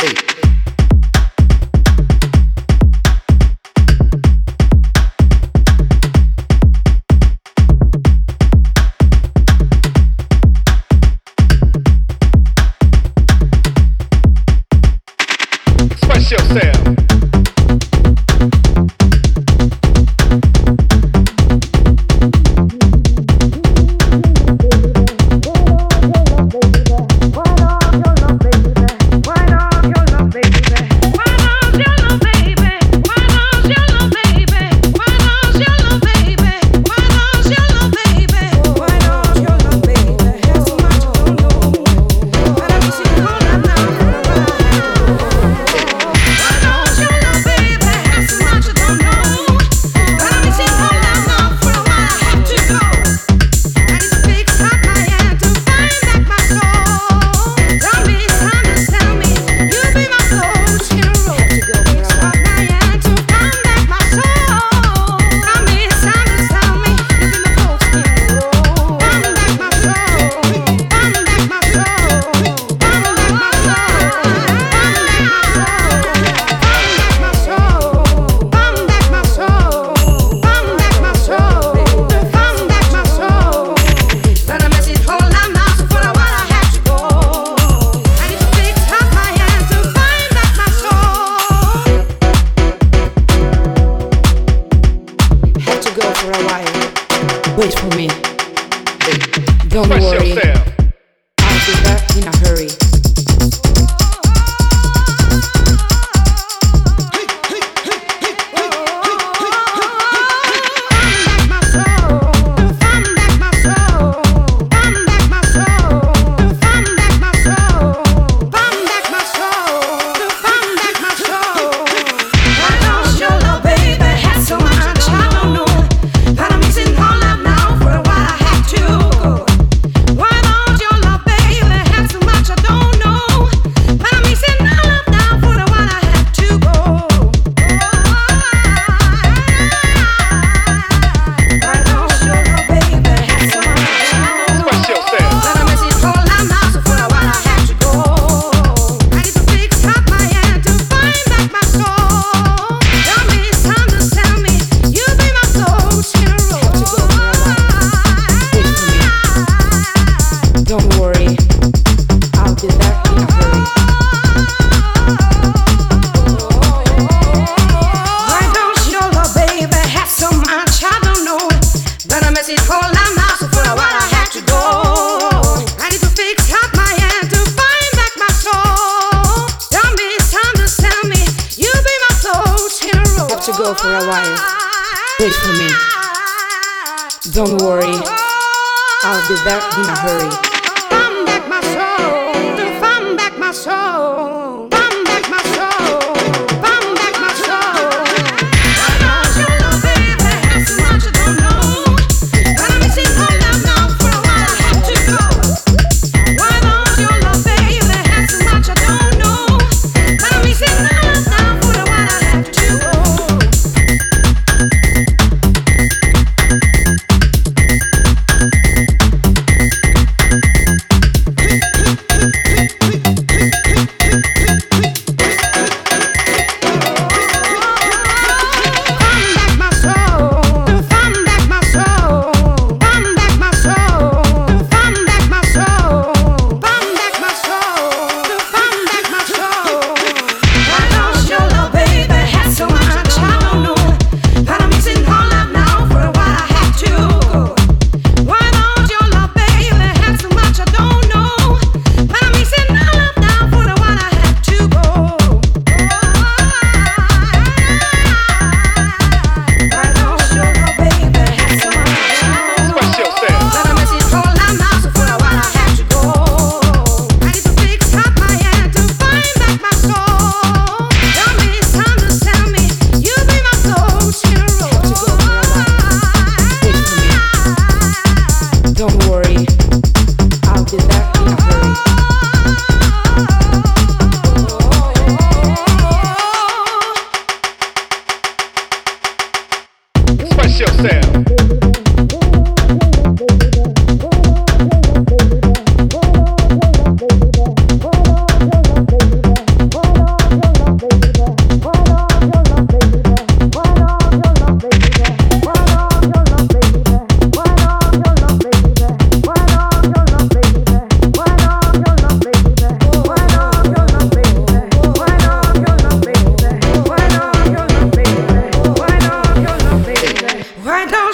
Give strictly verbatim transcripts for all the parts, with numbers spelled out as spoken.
Express yourself. Wait for me. Don't Express worry. yourself. I'll be back in a hurry. To go for a while. Wait for me. Don't worry. I'll be back in a hurry. Come back my soul, to come back my soul. Come back my soul, come back my soul. I know you love baby, that's so much I don't know. But I'm missing all love now for a while I have to go. Why don't you love baby, that's so much I don't know. But I'm missing all love now for a while I have to go. Hey, hey, hey, hey, hey, hey.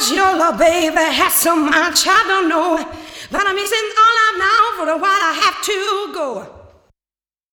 'cause your love, baby, has so much I don't know. But I'm missing all out now for a while I have to go.